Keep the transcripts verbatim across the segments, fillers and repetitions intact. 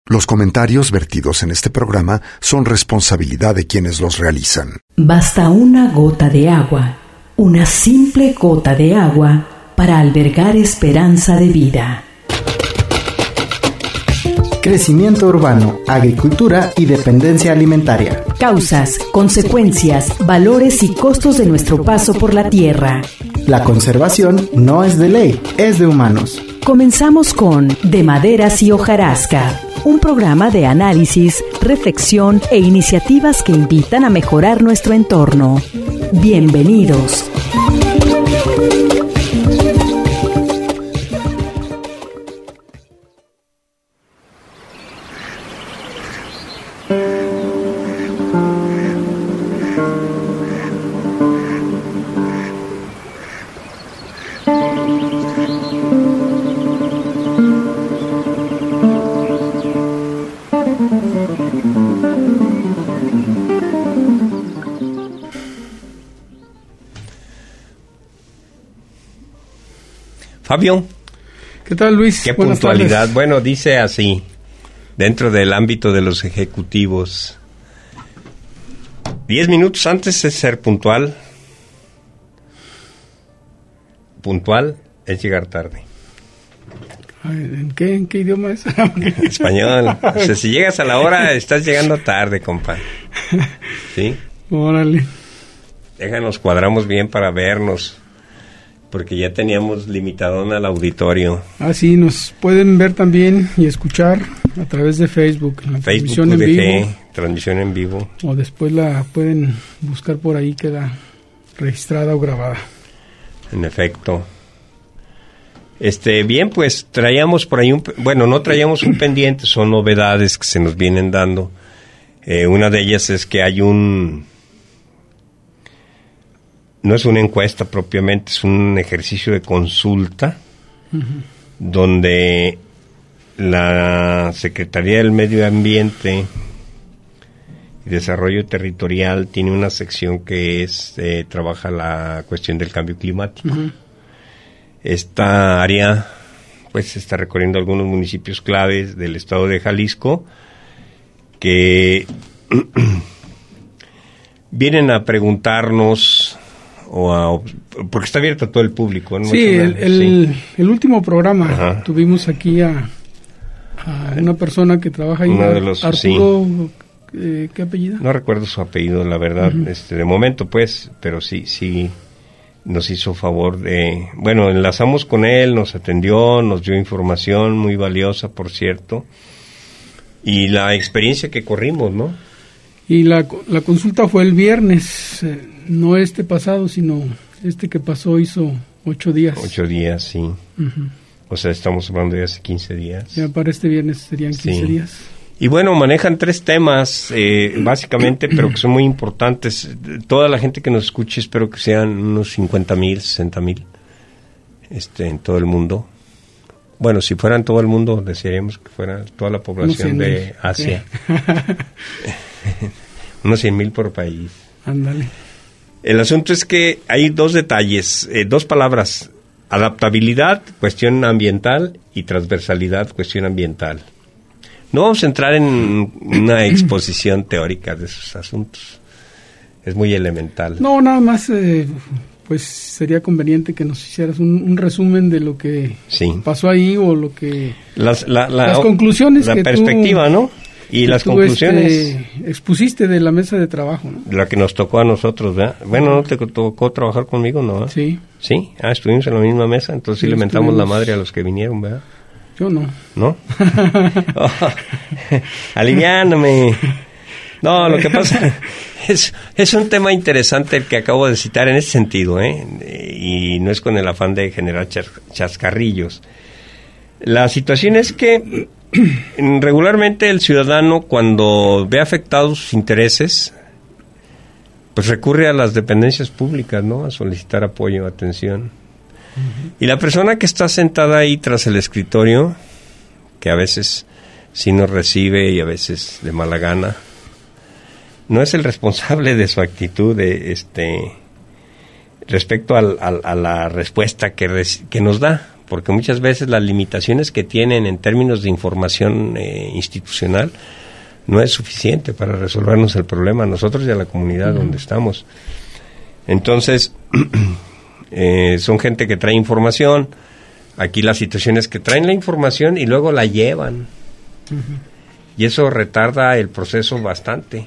Los comentarios vertidos en este programa son responsabilidad de quienes los realizan. Basta una gota de agua, una simple gota de agua, para albergar esperanza de vida. Crecimiento urbano, agricultura y dependencia alimentaria. Causas, consecuencias, valores y costos de nuestro paso por la tierra. La conservación no es de ley, es de humanos. Comenzamos con De Maderas y Hojarasca, un programa de análisis, reflexión e iniciativas que invitan a mejorar nuestro entorno. Bienvenidos. Fabio. ¿Qué tal, Luis? Qué Buenas puntualidad. tardes. Bueno, dice así, dentro del ámbito de los ejecutivos, diez minutos antes es ser puntual. Puntual es llegar tarde. ¿En qué, en qué idioma es? Español. O sea, si llegas a la hora, estás llegando tarde, compa. ¿Sí? Órale. Déjanos, cuadramos bien para vernos, porque ya teníamos limitadón al auditorio. Ah, sí, nos pueden ver también y escuchar a través de Facebook, en la Facebook transmisión en U D G, vivo. transmisión en vivo. O después la pueden buscar por ahí, queda registrada o grabada. En efecto. Este, bien, pues traíamos por ahí un, bueno, no traíamos un pendiente, son novedades que se nos vienen dando. Eh, una de ellas es que hay un, no es una encuesta propiamente, es un ejercicio de consulta, uh-huh, donde la Secretaría del Medio Ambiente y Desarrollo Territorial tiene una sección que es, eh, trabaja la cuestión del cambio climático. Uh-huh. Esta área pues está recorriendo algunos municipios claves del estado de Jalisco que vienen a preguntarnos o a, porque está abierto a todo el público, ¿no? Sí, el, el, sí, el último programa. Ajá. Tuvimos aquí a, a una persona que trabaja ahí, uno de los, Arturo, sí. eh, ¿qué apellido? No recuerdo su apellido, la verdad, uh-huh, este, de momento pues, pero sí, sí nos hizo favor de, bueno, enlazamos con él, nos atendió, nos dio información muy valiosa, por cierto, y la experiencia que corrimos, ¿no? Y la, la consulta fue el viernes, eh, no este pasado, sino este que pasó hizo ocho días. Ocho días, sí. Uh-huh. O sea, estamos hablando de hace quince días. Ya para este viernes serían quince sí. días. Y bueno, manejan tres temas, eh, básicamente, pero que son muy importantes. Toda la gente que nos escuche, espero que sean unos cincuenta mil, sesenta mil, este, en todo el mundo. Bueno, si fueran todo el mundo, desearíamos que fuera toda la población no, de Asia. Unos cien mil por país. Ándale. El asunto es que hay dos detalles, eh, dos palabras: adaptabilidad, cuestión ambiental, y transversalidad, cuestión ambiental. No vamos a entrar en una exposición teórica de esos asuntos. Es muy elemental. No, nada más, eh, pues sería conveniente que nos hicieras un, un resumen de lo que sí. pasó ahí o lo que... Las, la, la, las conclusiones la que perspectiva, tú, ¿no? Y las tú, conclusiones... Este, expusiste de la mesa de trabajo, ¿no? La que nos tocó a nosotros, ¿verdad? Bueno, ¿no te tocó trabajar conmigo, no? ¿Eh? Sí. Sí, ah, estuvimos en la misma mesa, entonces sí, sí le mentamos la madre a los que vinieron, ¿verdad? Yo no. ¿No? Oh, aliviáname. No, lo que pasa es, es un tema interesante el que acabo de citar en ese sentido, ¿eh? Y no es con el afán de generar chas- chascarrillos. La situación es que regularmente el ciudadano, cuando ve afectados sus intereses, pues recurre a las dependencias públicas, ¿no? A solicitar apoyo, atención. Y la persona que está sentada ahí tras el escritorio, que a veces sí nos recibe y a veces de mala gana, no es el responsable de su actitud de, este, respecto al, al, a la respuesta que, res, que nos da, porque muchas veces las limitaciones que tienen en términos de información eh, institucional no es suficiente para resolvernos el problema a nosotros y a la comunidad uh-huh. donde estamos. Entonces, eh, son gente que trae información. Aquí la situación es que traen la información y luego la llevan. Uh-huh. Y eso retarda el proceso bastante.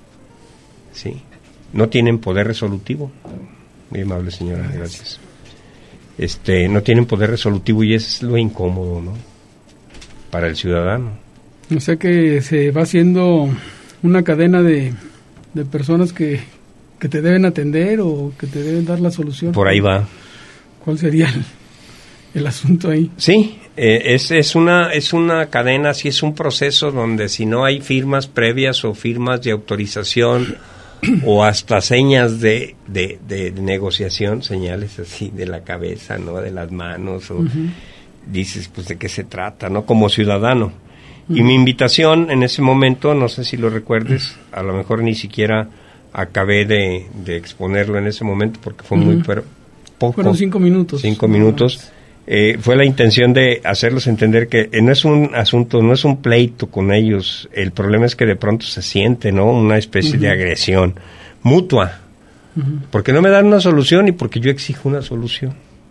Sí. No tienen poder resolutivo. Muy amable señora, gracias. Este, no tienen poder resolutivo y es lo incómodo, ¿no? Para el ciudadano. O sea que se va haciendo una cadena de, de personas que, que te deben atender o que te deben dar la solución. Por ahí va. ¿Cuál sería el, el asunto ahí? Sí, eh, es, es, una, es una cadena, sí es un proceso donde si no hay firmas previas o firmas de autorización o hasta señas de, de, de negociación, señales así de la cabeza, ¿no? De las manos, o uh-huh. dices, pues, ¿de qué se trata, no? Como ciudadano. Uh-huh. Y mi invitación en ese momento, no sé si lo recuerdes, a lo mejor ni siquiera acabé de, de exponerlo en ese momento porque fue uh-huh. muy pero, poco. Fueron cinco minutos. Cinco minutos. Eh, fue la intención de hacerlos entender que eh, no es un asunto, no es un pleito con ellos, el problema es que de pronto se siente, ¿no? Una especie uh-huh. de agresión mutua, uh-huh. porque no me dan una solución y porque yo exijo una solución.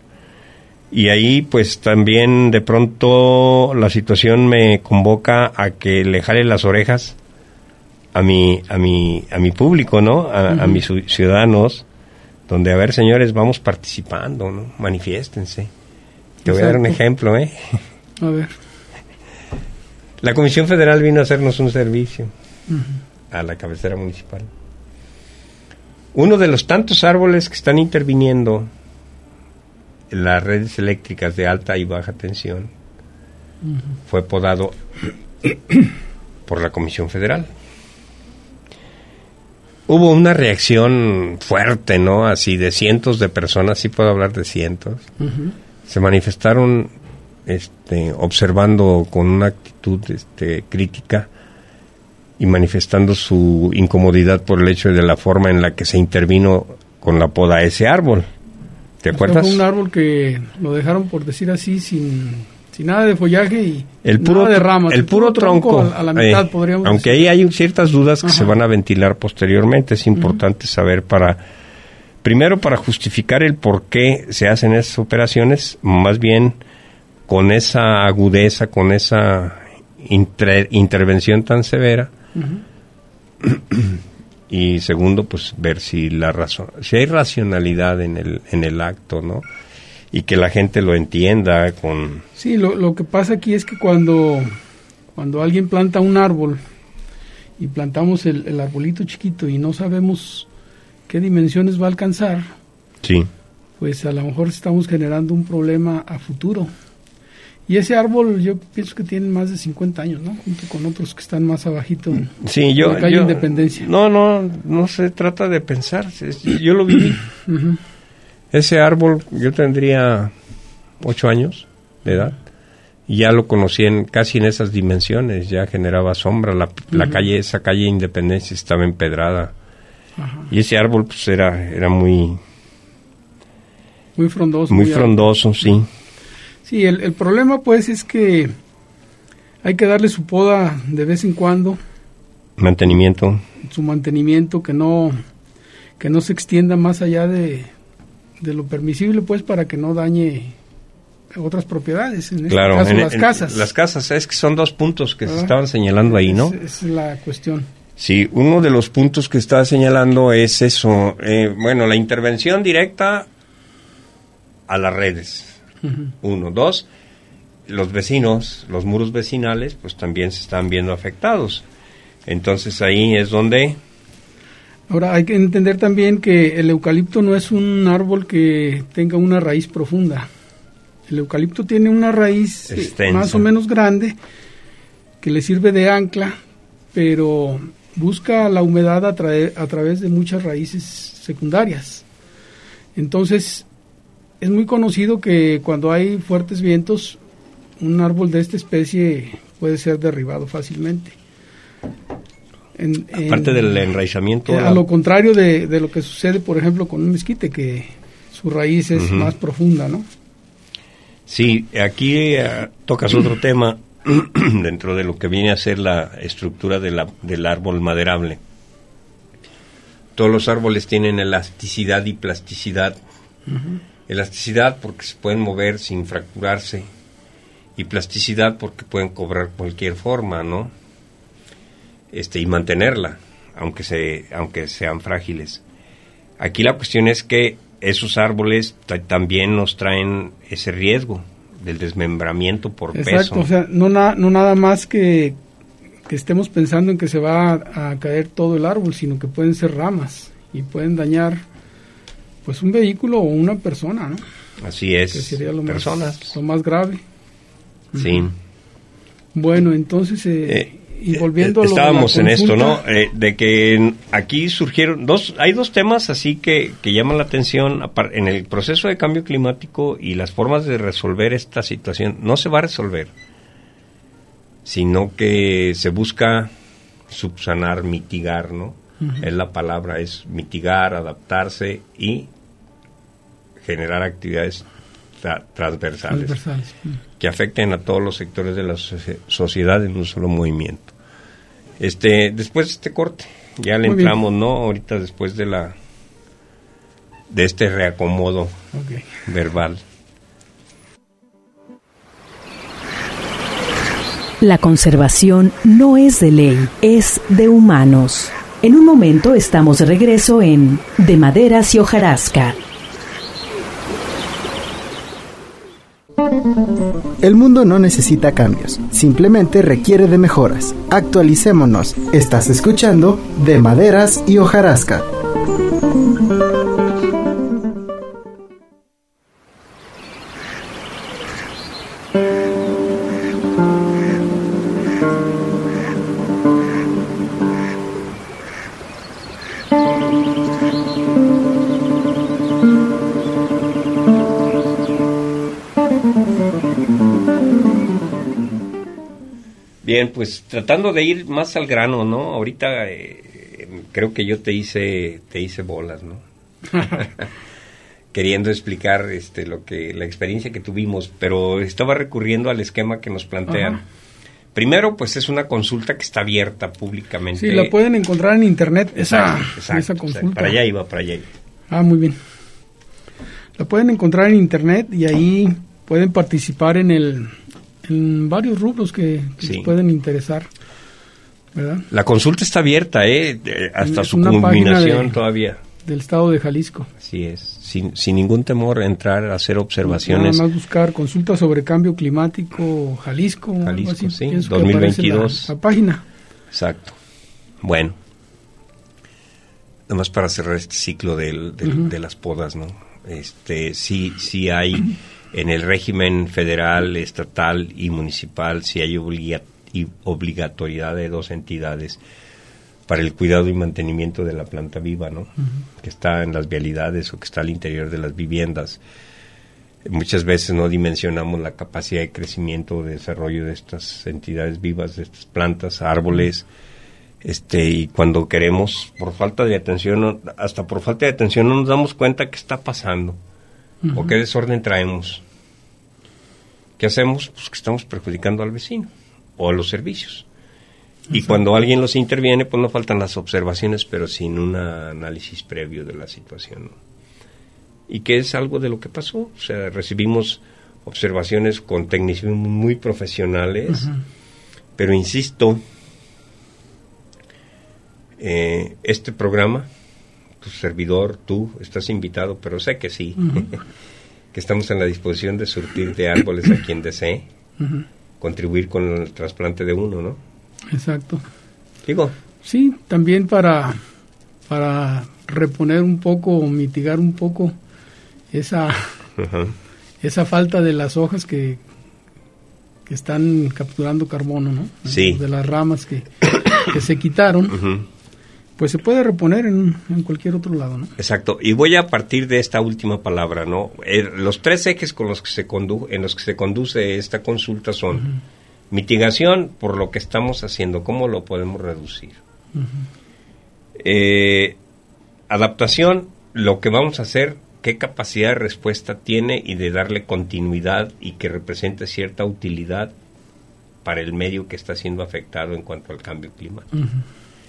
Y ahí pues también de pronto la situación me convoca a que le jale las orejas a mi, a mi, a mi público, ¿no? A, uh-huh. a mis ciudadanos, donde, a ver, señores, vamos participando, ¿no? Manifiéstense. Te voy Exacto. a dar un ejemplo, ¿eh? A ver. La Comisión Federal vino a hacernos un servicio uh-huh. a la cabecera municipal. Uno de los tantos árboles que están interviniendo en las redes eléctricas de alta y baja tensión uh-huh. fue podado por la Comisión Federal. Hubo una reacción fuerte, ¿no? Así de cientos de personas, sí puedo hablar de cientos. Uh-huh. Se manifestaron este, observando con una actitud este, crítica y manifestando su incomodidad por el hecho de la forma en la que se intervino con la poda a ese árbol. ¿Te acuerdas? Fue un árbol que lo dejaron, por decir así, sin, sin nada de follaje y el puro, nada de ramas. El, el puro, puro tronco, tronco a, a la mitad, eh, podríamos aunque decir. Ahí hay ciertas dudas que Ajá. se van a ventilar posteriormente. Es importante uh-huh. saber para... Primero, para justificar el por qué se hacen esas operaciones, más bien con esa agudeza, con esa inter- intervención tan severa. Uh-huh. Y segundo, pues ver si la razón, si hay racionalidad en el en el acto, ¿no? Y que la gente lo entienda con... Sí, lo, lo que pasa aquí es que cuando, cuando alguien planta un árbol y plantamos el, el arbolito chiquito y no sabemos qué dimensiones va a alcanzar, sí. pues a lo mejor estamos generando un problema a futuro. Y ese árbol yo pienso que tiene más de cincuenta años, ¿no? Junto con otros que están más abajito en, sí, yo, en la calle yo, Independencia. No, no, no se trata de pensar. Yo lo viví. Uh-huh. Ese árbol, yo tendría ocho años de edad. Y ya lo conocí en, casi en esas dimensiones. Ya generaba sombra. La, uh-huh. la calle, esa calle Independencia estaba empedrada. Ajá. Y ese árbol pues era era muy muy frondoso muy, muy frondoso alto. sí sí el, el problema pues es que hay que darle su poda de vez en cuando, mantenimiento su mantenimiento, que no que no se extienda más allá de, de lo permisible, pues, para que no dañe otras propiedades, en este claro, caso en, las en, casas las casas, es que son dos puntos que ¿verdad? Se estaban señalando ahí, ¿no? Esa es la cuestión. Sí, uno de los puntos que está señalando es eso, eh, bueno, la intervención directa a las redes, uh-huh. uno, dos, los vecinos, los muros vecinales, pues también se están viendo afectados, entonces ahí es donde... Ahora hay que entender también que el eucalipto no es un árbol que tenga una raíz profunda, el eucalipto tiene una raíz eh, más o menos grande, que le sirve de ancla, pero... busca la humedad a, tra- a través de muchas raíces secundarias. Entonces, es muy conocido que cuando hay fuertes vientos, un árbol de esta especie puede ser derribado fácilmente. En, Aparte en, del enraizamiento. A la... lo contrario de, de lo que sucede, por ejemplo, con un mezquite, que su raíz es uh-huh. más profunda, ¿no? Sí, aquí uh, tocas otro tema dentro de lo que viene a ser la estructura de la, del árbol maderable. Todos los árboles tienen elasticidad y plasticidad. Uh-huh. Elasticidad porque se pueden mover sin fracturarse, y plasticidad porque pueden cobrar cualquier forma, ¿no? Este, y mantenerla, aunque se, aunque sean frágiles. Aquí la cuestión es que esos árboles t- también nos traen ese riesgo del desmembramiento por Exacto, peso. O sea, no, na- no nada más que, que estemos pensando en que se va a, a caer todo el árbol, sino que pueden ser ramas y pueden dañar pues un vehículo o una persona, ¿no? Así es, que sería lo personas. Más, lo más grave. Sí. Uh-huh. Bueno, entonces, eh, eh, y volviendo eh, a lo estábamos de la en esto, consulta, ¿no? Eh, de que aquí surgieron dos, hay dos temas así que, que llaman la atención en el proceso de cambio climático y las formas de resolver esta situación. No se va a resolver, sino que se busca subsanar, mitigar, ¿no? Uh-huh. Es la palabra, es mitigar, adaptarse y generar actividades tra- transversales, transversales. Uh-huh. que afecten a todos los sectores de la so- sociedad en un solo movimiento. Este, después de este corte, ya le Muy entramos, bien. ¿no? Ahorita después de la de este reacomodo okay. verbal. La conservación no es de ley, es de humanos. En un momento estamos de regreso en De Maderas y Hojarasca. El mundo no necesita cambios, simplemente requiere de mejoras. Actualicémonos. Estás escuchando De Maderas y Hojarasca. Bien, pues tratando de ir más al grano, ¿no? Ahorita eh, creo que yo te hice te hice bolas, ¿no? Queriendo explicar este lo que la experiencia que tuvimos, pero estaba recurriendo al esquema que nos plantean. Ajá. Primero, pues es una consulta que está abierta públicamente. Sí, la pueden encontrar en internet, esa, exacto, exacto, esa consulta. Exacto. Para allá iba, para allá iba. Ah, muy bien. La pueden encontrar en internet y ahí pueden participar en el en varios rubros que, que sí. les pueden interesar, ¿verdad? La consulta está abierta, ¿eh? Hasta es su culminación de, todavía. Del estado de Jalisco. Así es, sin, sin ningún temor a entrar a hacer observaciones. Nada más buscar consulta sobre cambio climático Jalisco. Jalisco, así, sí, dos mil veintidós. La, la página. Exacto. Bueno, nada más para cerrar este ciclo del, del, uh-huh. de las podas, ¿no? Este, sí, sí hay en el régimen federal, estatal y municipal, sí hay obliga- y obligatoriedad de dos entidades para el cuidado y mantenimiento de la planta viva, ¿no? Uh-huh. Que está en las vialidades o que está al interior de las viviendas. Muchas veces no dimensionamos la capacidad de crecimiento o de desarrollo de estas entidades vivas, de estas plantas, árboles, este, y cuando queremos, por falta de atención, hasta por falta de atención no nos damos cuenta qué está pasando, uh-huh. o qué desorden traemos. ¿Qué hacemos? Pues que estamos perjudicando al vecino o a los servicios. Y Exacto. cuando alguien los interviene, pues no faltan las observaciones, pero sin un análisis previo de la situación, ¿no? Y que es algo de lo que pasó. O sea, recibimos observaciones con tecnicismos muy profesionales, uh-huh. pero insisto, eh, este programa, tu servidor, tú, estás invitado, pero sé que sí, uh-huh. que estamos en la disposición de surtir de árboles a quien desee, uh-huh. contribuir con el trasplante de uno, ¿no? Exacto. Digo. Sí, también para, para reponer un poco, o mitigar un poco esa, uh-huh. esa falta de las hojas que, que están capturando carbono, ¿no? Sí. De las ramas que, que se quitaron. Uh-huh. Pues se puede reponer en, en cualquier otro lado, ¿no? Exacto. Y voy a partir de esta última palabra, ¿no? Eh, los tres ejes con los que se condu- en los que se conduce esta consulta son uh-huh. mitigación por lo que estamos haciendo, cómo lo podemos reducir. Uh-huh. Eh, adaptación, lo que vamos a hacer, qué capacidad de respuesta tiene y de darle continuidad y que represente cierta utilidad para el medio que está siendo afectado en cuanto al cambio climático. Uh-huh.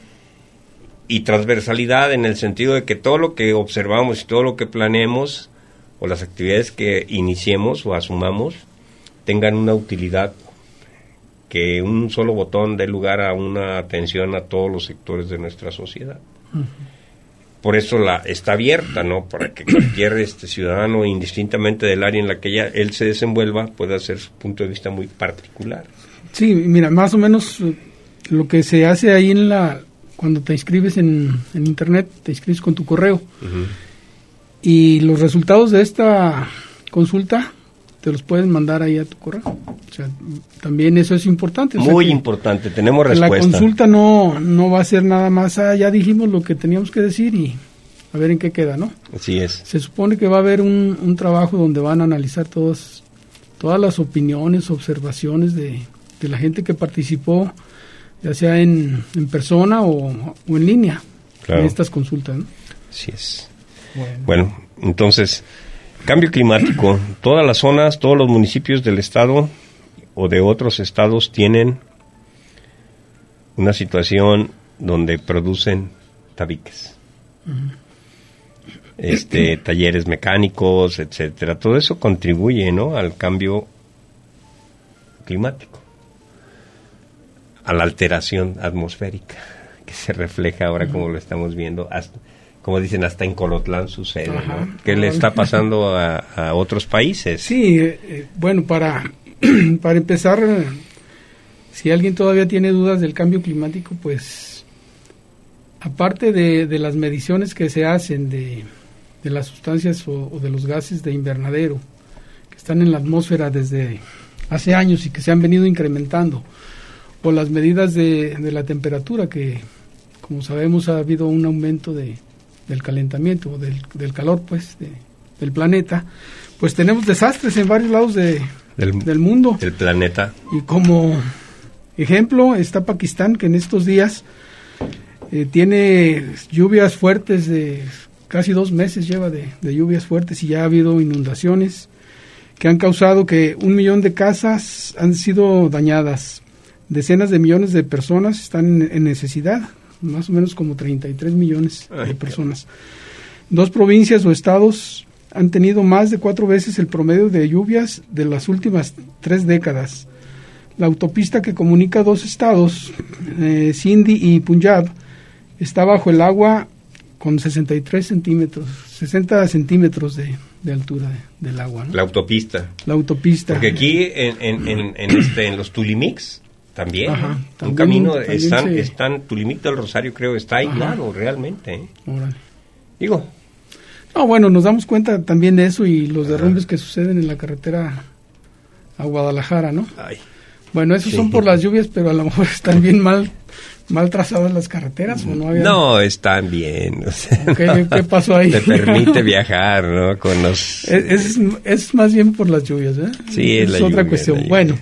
Y transversalidad en el sentido de que todo lo que observamos y todo lo que planeemos o las actividades que iniciemos o asumamos tengan una utilidad, que un solo botón dé lugar a una atención a todos los sectores de nuestra sociedad. Uh-huh. Por eso la está abierta, ¿no? Para que cualquier este ciudadano, indistintamente del área en la que ella, él se desenvuelva, pueda hacer su punto de vista muy particular. Sí, mira, más o menos lo que se hace ahí en la cuando te inscribes en, en internet, te inscribes con tu correo. Uh-huh. Y los resultados de esta consulta te los pueden mandar ahí a tu correo. O sea, también eso es importante. O Muy sea, importante, tenemos respuesta. La consulta no, no va a ser nada más, ah, ya dijimos lo que teníamos que decir y a ver en qué queda, ¿no? Así es. Se supone que va a haber un, un trabajo donde van a analizar todas, todas las opiniones, observaciones de, de la gente que participó, ya sea en, en persona o, o en línea, claro, en estas consultas, ¿no? Así es. Bueno, bueno, entonces, cambio climático. Todas las zonas, todos los municipios del estado o de otros estados tienen una situación donde producen tabiques. Uh-huh. Este, talleres mecánicos, etcétera. Todo eso contribuye, ¿no?, al cambio climático, a la alteración atmosférica que se refleja ahora, uh-huh, como lo estamos viendo, hasta, como dicen, hasta en Colotlán sucede, ¿no? ¿Qué le está pasando a, a otros países? Sí, eh, bueno, para, para empezar, si alguien todavía tiene dudas del cambio climático, pues, aparte de, de las mediciones que se hacen de, de las sustancias o, o de los gases de invernadero que están en la atmósfera desde hace años y que se han venido incrementando, o las medidas de, de la temperatura, que como sabemos ha habido un aumento de, del calentamiento, del, del calor pues de, del planeta, pues tenemos desastres en varios lados de, del, del mundo. Del planeta. Y como ejemplo está Pakistán, que en estos días eh, tiene lluvias fuertes, de casi dos meses lleva de, de lluvias fuertes, y ya ha habido inundaciones que han causado que un millón de casas han sido dañadas. Decenas de millones de personas están en, en necesidad, más o menos como treinta y tres millones Ay, de personas. Dos provincias o estados han tenido más de cuatro veces el promedio de lluvias de las últimas tres décadas. La autopista que comunica dos estados, eh, Sindhi y Punjab, está bajo el agua con sesenta y tres centímetros, sesenta centímetros de, de altura de, del agua, ¿no? La autopista. La autopista. Porque aquí en, en, en, en, este, en los Tulimix también, Ajá, un también, camino, también están, se... están, Tulimic del Rosario creo está aislado realmente, ¿eh? Órale. Digo. No, bueno, nos damos cuenta también de eso y los derrumbes Ajá. que suceden en la carretera a Guadalajara, ¿no? Ay. Bueno, esos sí. son por las lluvias, pero a lo mejor están bien mal mal trazadas las carreteras, ¿o no había? No, están bien. O sea, ¿Qué, ¿Qué pasó ahí? Te permite viajar, ¿no? Con los... Es, es, es más bien por las lluvias, ¿eh? Sí, es, es la otra lluvia, cuestión. Bueno,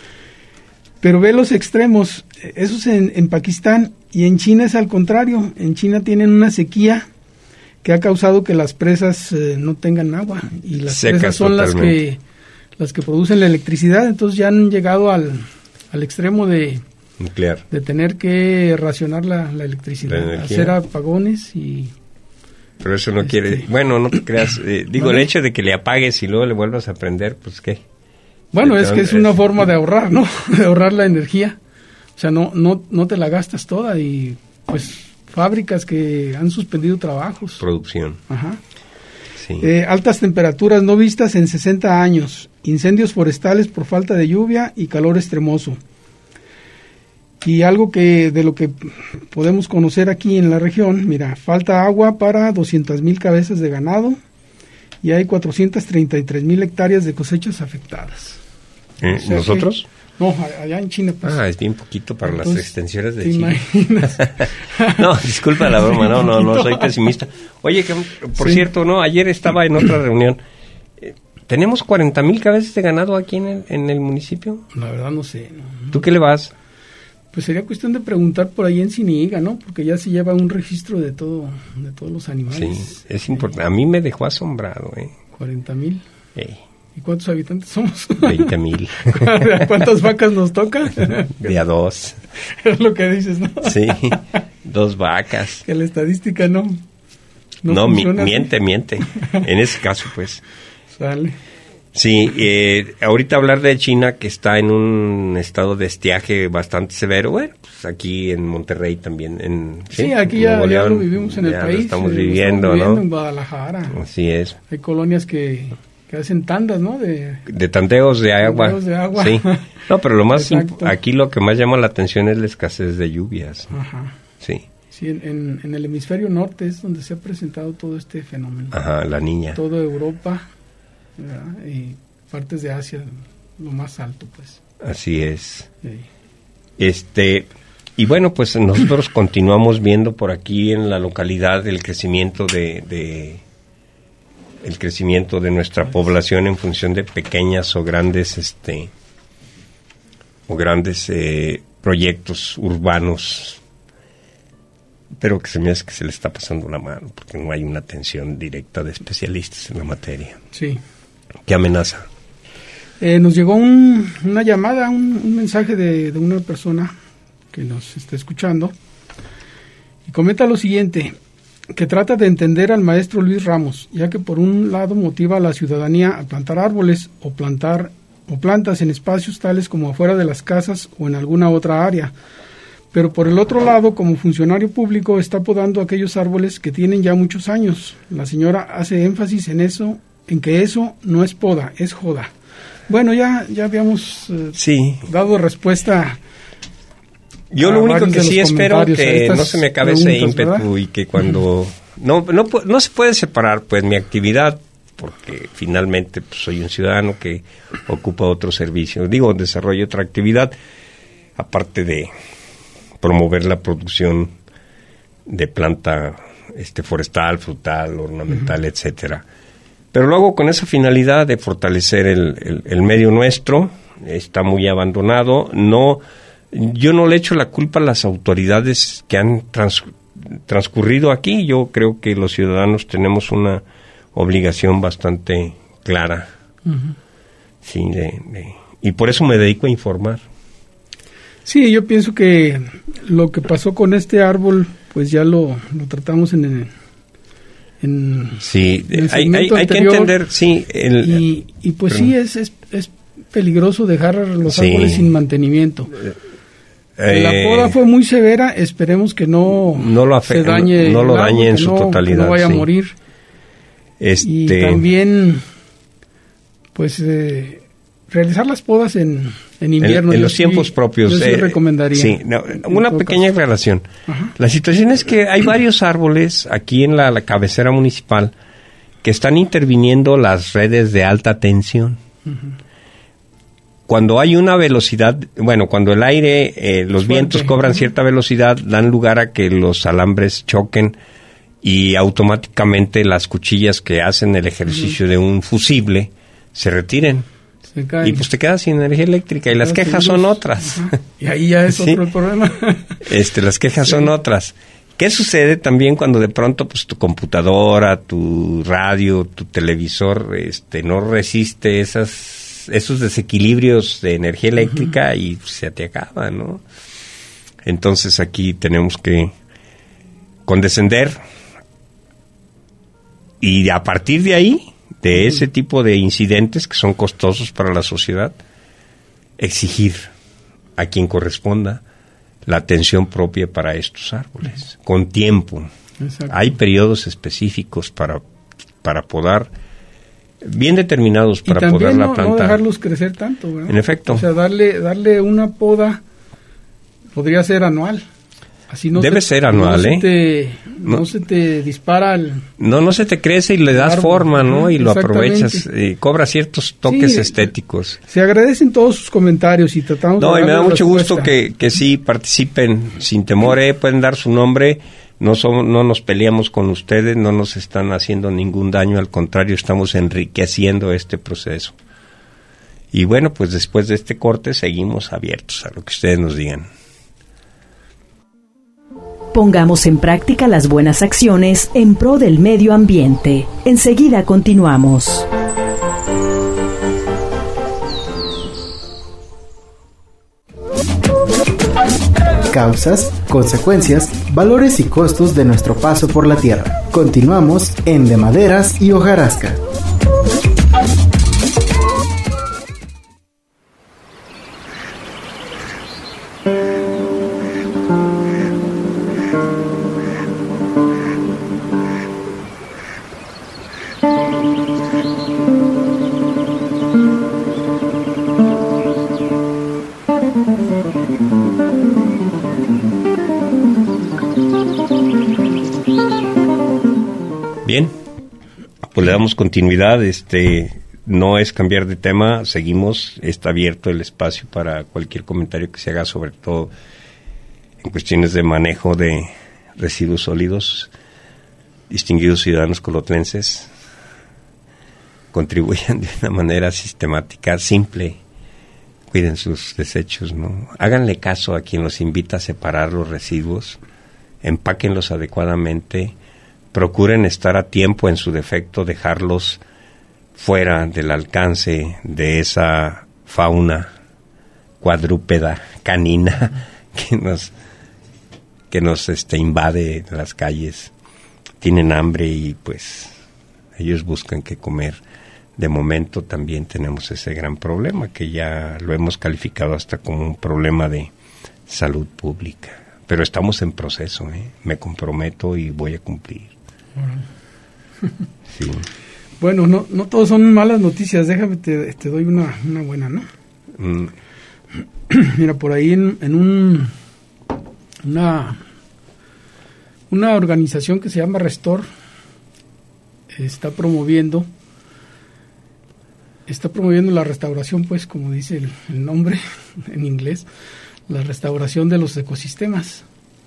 pero ve los extremos. Eso es en, en Pakistán, y en China es al contrario. En China tienen una sequía que ha causado que las presas eh, no tengan agua, y las Secas presas son totalmente. las que las que producen la electricidad. Entonces ya han llegado al, al extremo de nuclear, de tener que racionar la, la electricidad, la hacer apagones. Y pero eso no este, quiere, bueno, no te creas, eh, digo, ¿vale? El hecho de que le apagues y luego le vuelvas a prender, pues qué. Bueno, es que es una forma de ahorrar, ¿no? De ahorrar la energía. O sea, no no no te la gastas toda, y pues fábricas que han suspendido trabajos. Producción. Ajá. Sí. Eh, altas temperaturas no vistas en sesenta años, incendios forestales por falta de lluvia y calor extremoso. Y algo que de lo que podemos conocer aquí en la región, mira, falta agua para doscientas mil cabezas de ganado y hay cuatrocientas treinta y tres mil hectáreas de cosechas afectadas. ¿Eh? O sea ¿Nosotros? Que, no, allá en China. Pues, ah, es bien poquito para entonces, las extensiones de China. No, disculpa la broma, no, no, no, soy pesimista. Oye, que, por sí. cierto, no, ayer estaba en otra reunión. ¿Tenemos cuarenta mil cabezas de ganado aquí en el, en el municipio? La verdad no sé. No. ¿Tú qué le vas? Pues sería cuestión de preguntar por ahí en Zúñiga, ¿no? Porque ya se lleva un registro de todo, de todos los animales. Sí, es importante. A mí me dejó asombrado, ¿eh? cuarenta mil. Hey. ¿Y cuántos habitantes somos? veinte mil. ¿Cuántas vacas nos toca? De a dos. Es lo que dices, ¿no? Sí, dos vacas. Que la estadística no... No, no mi, miente, miente. En ese caso, pues. Sale. Sí, eh, ahorita hablar de China, que está en un estado de estiaje bastante severo, bueno, pues aquí en Monterrey también. En, sí, sí, aquí ya, ya lo vivimos en el ya país. Lo estamos eh, viviendo, lo estamos viviendo, ¿no? En Guadalajara. Así es. Hay colonias que, que hacen tandas, ¿no? De, de tandeos de agua. Tandeos de agua. Sí. No, pero lo más Exacto. aquí lo que más llama la atención es la escasez de lluvias. Ajá. Sí. Sí, en, en, en el hemisferio norte es donde se ha presentado todo este fenómeno. Ajá, la niña. Toda Europa, ¿verdad? Y partes de Asia, lo más alto, pues. Así es. Sí. Este, y bueno, pues nosotros continuamos viendo por aquí en la localidad el crecimiento de, de el crecimiento de nuestra pues. población en función de pequeñas o grandes, este, o grandes eh, proyectos urbanos. Pero que se me hace que se le está pasando la mano, porque no hay una atención directa de especialistas en la materia. Sí. ¿Qué amenaza? Eh, nos llegó un, una llamada, un, un mensaje de, de una persona que nos está escuchando y comenta lo siguiente, que trata de entender al maestro Luis Ramos, ya que por un lado motiva a la ciudadanía a plantar árboles o plantar o plantas en espacios tales como afuera de las casas o en alguna otra área. Pero por el otro lado, como funcionario público, está podando aquellos árboles que tienen ya muchos años. La señora hace énfasis en eso, en que eso no es poda, es joda. Bueno, ya, ya habíamos eh, sí. dado respuesta. Yo lo único que sí espero que no se me acabe ese ímpetu, ¿verdad? Y que cuando... No, no, no se puede separar pues mi actividad, porque finalmente pues, soy un ciudadano que ocupa otro servicio. Digo, desarrollo otra actividad, aparte de... promover la producción de planta este forestal, frutal, ornamental, uh-huh. etcétera. Pero luego con esa finalidad de fortalecer el, el, el medio nuestro, está muy abandonado. No, yo no le echo la culpa a las autoridades que han trans, transcurrido aquí. Yo creo que los ciudadanos tenemos una obligación bastante clara. Uh-huh. Sí, de, de, y por eso me dedico a informar. Sí, yo pienso que lo que pasó con este árbol, pues ya lo, lo tratamos en el, en, sí, en el hay, hay, hay que entender, sí. El, y, y pues perdón. sí, es, es, es peligroso dejar los sí. árboles sin mantenimiento. Eh, la poda fue muy severa, esperemos que no, no lo afecte, se dañe, no, no lo dañe árbol, en su no, totalidad. Que no vaya sí. a morir. Este... Y también, pues... Eh, realizar las podas en, en invierno. En, en los sí, tiempos propios. Yo sí eh, recomendaría. Sí, no, una pequeña caso. aclaración. Ajá. La situación es que hay varios árboles aquí en la, la cabecera municipal que están interviniendo las redes de alta tensión. Uh-huh. Cuando hay una velocidad, bueno, cuando el aire, eh, los Fuerte. vientos cobran uh-huh. cierta velocidad, dan lugar a que los alambres choquen y automáticamente las cuchillas que hacen el ejercicio uh-huh. de un fusible se retiren. Y pues te quedas sin energía eléctrica y las quejas son otras. Ajá. Y ahí ya es ¿Sí? otro el problema. Este, las quejas sí. son otras. ¿Qué sucede también cuando de pronto pues tu computadora, tu radio, tu televisor este no resiste esas esos desequilibrios de energía eléctrica uh-huh. y se te acaba, ¿no? Entonces aquí tenemos que condescender y a partir de ahí de ese tipo de incidentes que son costosos para la sociedad, exigir a quien corresponda la atención propia para estos árboles, con tiempo. Exacto. Hay periodos específicos para, para podar, bien determinados para podar no, la planta. No dejarlos crecer tanto, ¿verdad? En efecto. O sea, darle, darle una poda podría ser anual. Así no Debe se, ser anual, no ¿eh? Se te, no, no se te dispara el... No, no se te crece y le das árbol, forma, ¿no? Y lo aprovechas y cobra ciertos toques sí, estéticos. Se agradecen todos sus comentarios y tratamos no, de... No, y me da mucho respuesta. gusto que, que sí participen sin temor, ¿eh? Pueden dar su nombre, no, somos, no nos peleamos con ustedes, no nos están haciendo ningún daño, al contrario, estamos enriqueciendo este proceso. Y bueno, pues después de este corte seguimos abiertos a lo que ustedes nos digan. Pongamos en práctica las buenas acciones en pro del medio ambiente. Enseguida continuamos. Causas, consecuencias, valores y costos de nuestro paso por la Tierra. Continuamos en De Maderas y Hojarasca. Bien, pues le damos continuidad. Este no es cambiar de tema, seguimos, está abierto el espacio para cualquier comentario que se haga, sobre todo en cuestiones de manejo de residuos sólidos. Distinguidos ciudadanos colotlenses, contribuyan de una manera sistemática, simple. Cuiden sus desechos, ¿no? Háganle caso a quien los invita a separar los residuos, empáquenlos adecuadamente, procuren estar a tiempo, en su defecto, dejarlos fuera del alcance de esa fauna cuadrúpeda, canina, que nos, que nos este, invade las calles. Tienen hambre y pues ellos buscan qué comer. De momento también tenemos ese gran problema que ya lo hemos calificado hasta como un problema de salud pública. Pero estamos en proceso, ¿eh? Me comprometo y voy a cumplir. Sí. Bueno, no no todos son malas noticias. Déjame, te, te doy una, una buena, ¿no? Mm. Mira, por ahí en, en un una una organización que se llama Restore está promoviendo está promoviendo la restauración, pues, como dice el, el nombre en inglés, la restauración de los ecosistemas.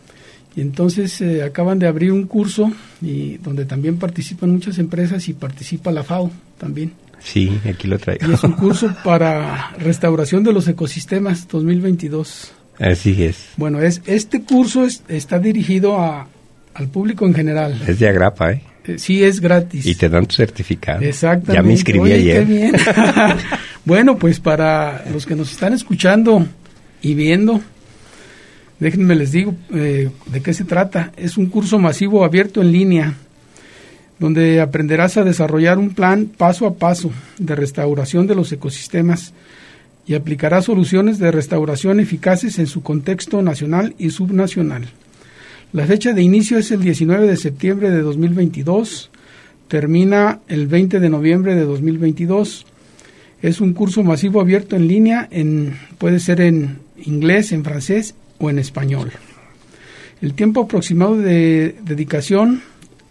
Y entonces eh, acaban de abrir un curso y donde también participan muchas empresas y participa la FAO también. Sí, aquí lo traigo. Y es un curso para restauración de los ecosistemas dos mil veintidós. Así es. Bueno, es este curso es, está dirigido a, al público en general. Es de Agrapa, ¿eh? Sí, es gratis. Y te dan tu certificado. Exactamente. Ya me inscribí Oye, ayer. Qué bien. Bueno, pues para los que nos están escuchando y viendo, déjenme les digo eh, de qué se trata. Es un curso masivo abierto en línea, donde aprenderás a desarrollar un plan paso a paso de restauración de los ecosistemas y aplicarás soluciones de restauración eficaces en su contexto nacional y subnacional. La fecha de inicio es el diecinueve de septiembre de dos mil veintidós, termina el veinte de noviembre de dos mil veintidós. Es un curso masivo abierto en línea, en, puede ser en inglés, en francés o en español. El tiempo aproximado de dedicación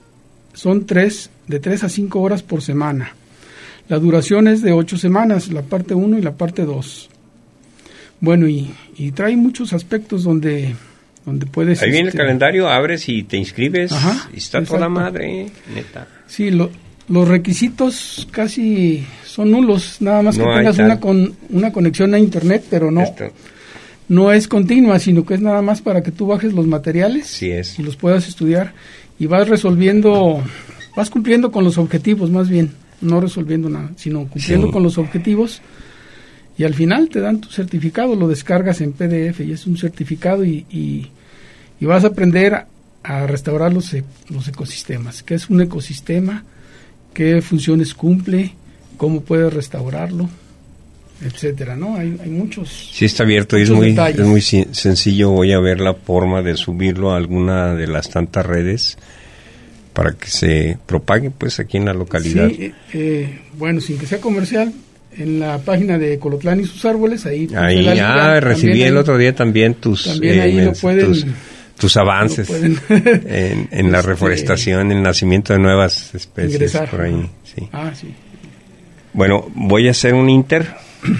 son tres, de tres a cinco horas por semana. La duración es de ocho semanas, la parte uno y la parte dos. Bueno, y, y trae muchos aspectos donde... donde puedes... Ahí viene este, el calendario, abres y te inscribes. Ajá, y está exacto. Toda madre, neta. Sí, lo, los requisitos casi son nulos, nada más No que hay tengas tal. una con una conexión a internet, pero no, Esto, no es continua, sino que es nada más para que tú bajes los materiales sí es. y los puedas estudiar y vas resolviendo, vas cumpliendo con los objetivos más bien, no resolviendo nada, sino cumpliendo Sí. con los objetivos. Y al final te dan tu certificado, lo descargas en P D F y es un certificado y, y, y vas a aprender a, a restaurar los, e- los ecosistemas. ¿Qué es un ecosistema? ¿Qué funciones cumple? ¿Cómo puedes restaurarlo? Etcétera, ¿no? Hay, hay muchos. Sí está abierto y es muchos muy, detalles. es muy si- sencillo. Voy a ver la forma de subirlo a alguna de las tantas redes para que se propague pues aquí en la localidad. Sí, eh, eh, bueno, sin que sea comercial, en la página de Colotlán y sus árboles, ahí... puse Ahí, la liga, ah, recibí también el ahí- otro día también tus, también ahí eh, lo pueden- tus, tus avances lo pueden en, en la este, reforestación, en el nacimiento de nuevas especies ingresar. por ahí. Sí. Ah, sí. Bueno, voy a hacer un inter,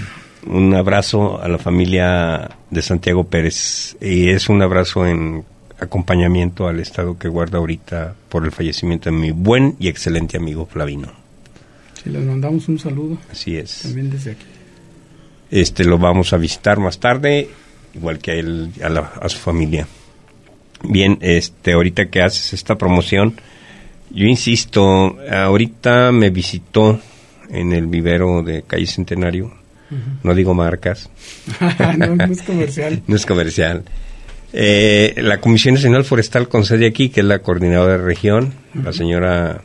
un abrazo a la familia de Santiago Pérez, y es un abrazo en acompañamiento al estado que guarda ahorita por el fallecimiento de mi buen y excelente amigo Flavino. Sí, les mandamos un saludo Así es. también desde aquí. Este lo vamos a visitar más tarde, igual que a él, a, la, a su familia. Bien, este, ahorita que haces esta promoción, yo insisto, ahorita me visitó en el vivero de Calle Centenario, uh-huh. no digo marcas. no, no es comercial. no es comercial. Eh, la Comisión Nacional Forestal con sede aquí, que es la coordinadora de región, uh-huh. la señora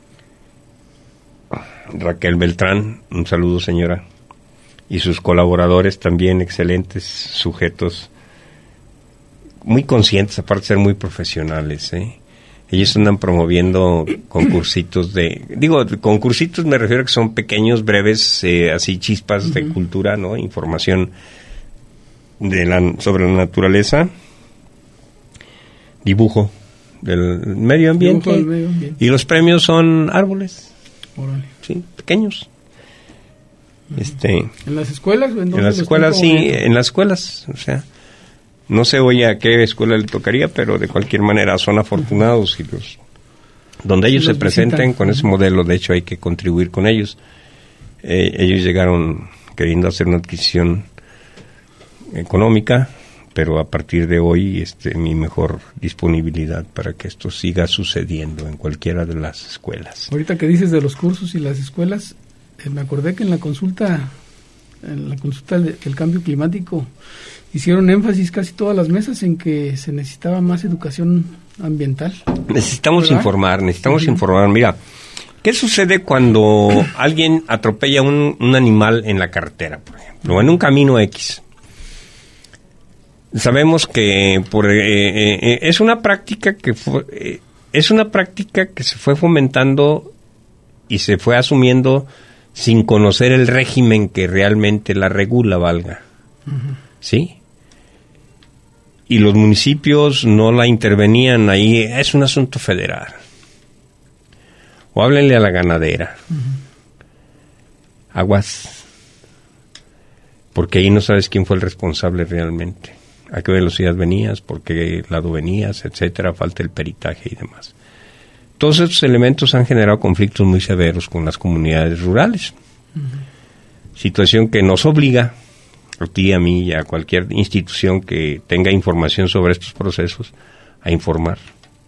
Raquel Beltrán, un saludo señora, y sus colaboradores también, excelentes sujetos, muy conscientes, aparte de ser muy profesionales, ¿eh? Ellos andan promoviendo concursitos de... Digo, concursitos me refiero a que son pequeños, breves, eh, así chispas uh-huh. de cultura, ¿no? Información de la, sobre la naturaleza, dibujo del medio ambiente, dibujo del medio ambiente. Y los premios son árboles. Órale. Sí, pequeños. Uh-huh. Este, ¿En las escuelas? ¿En, en las escuelas, sí, en las escuelas, o sea... No sé hoy a qué escuela le tocaría, pero de cualquier manera son afortunados y los donde ellos se presenten con ese modelo, de hecho hay que contribuir con ellos. Eh, ellos llegaron queriendo hacer una adquisición económica, pero a partir de hoy este, mi mejor disponibilidad para que esto siga sucediendo en cualquiera de las escuelas. Ahorita que dices de los cursos y las escuelas, eh, me acordé que en la consulta, en la consulta de, del cambio climático, hicieron énfasis casi todas las mesas en que se necesitaba más educación ambiental. Necesitamos ¿verdad? informar, necesitamos uh-huh. informar. Mira, ¿qué sucede cuando alguien atropella un, un animal en la carretera, por ejemplo, o en un camino X? Sabemos que por, eh, eh, es una práctica que fue, eh, es una práctica que se fue fomentando y se fue asumiendo sin conocer el régimen que realmente la regula, valga. Uh-huh. ¿Sí? Y los municipios no la intervenían ahí, es un asunto federal. O háblenle a la ganadera. Uh-huh. Aguas. Porque ahí no sabes quién fue el responsable realmente. A qué velocidad venías, por qué lado venías, etcétera, falta el peritaje y demás. Todos estos elementos han generado conflictos muy severos con las comunidades rurales. Uh-huh. Situación que nos obliga a ti, a mí y a cualquier institución que tenga información sobre estos procesos, a informar.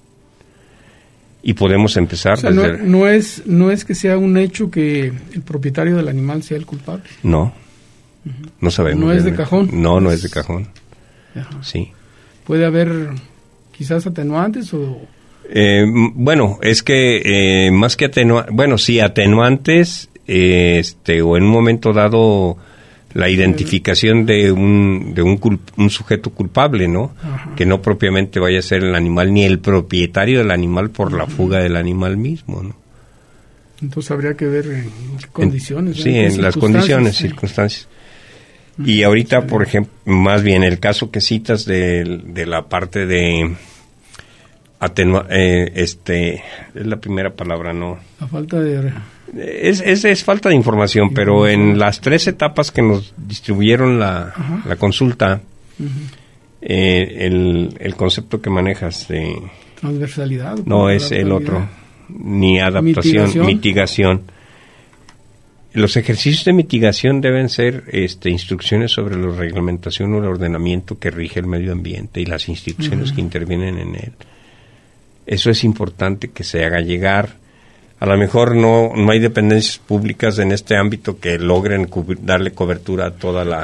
Y podemos empezar o sea, desde... no, no es no es que sea un hecho que el propietario del animal sea el culpable. No, uh-huh. no sabemos. No es de cajón. No, no es de cajón. Ajá. Sí. ¿Puede haber quizás atenuantes o...? Eh, bueno, es que eh, más que atenuantes, bueno, sí, atenuantes, eh, este, o en un momento dado... la identificación de un de un, culp, un sujeto culpable, ¿no? Ajá. Que no propiamente vaya a ser el animal ni el propietario del animal por la fuga del animal mismo, ¿no? Entonces habría que ver en qué condiciones. En, sí, en, en las condiciones, sí. circunstancias. Y ahorita, por ejemplo, más bien el caso que citas de, de la parte de atenua, eh, este, es la primera palabra, ¿no? La falta de... Es, es, es falta de información, pero en las tres etapas que nos distribuyeron la, la consulta, uh-huh. eh, el, el concepto que manejas de... Transversalidad. No, es el otro. Ni adaptación, mitigación. mitigación. Los ejercicios de mitigación deben ser este, instrucciones sobre la reglamentación o el ordenamiento que rige el medio ambiente y las instituciones uh-huh. que intervienen en él. Eso es importante que se haga llegar. A lo mejor no, no hay dependencias públicas en este ámbito que logren cubrir, darle cobertura a toda la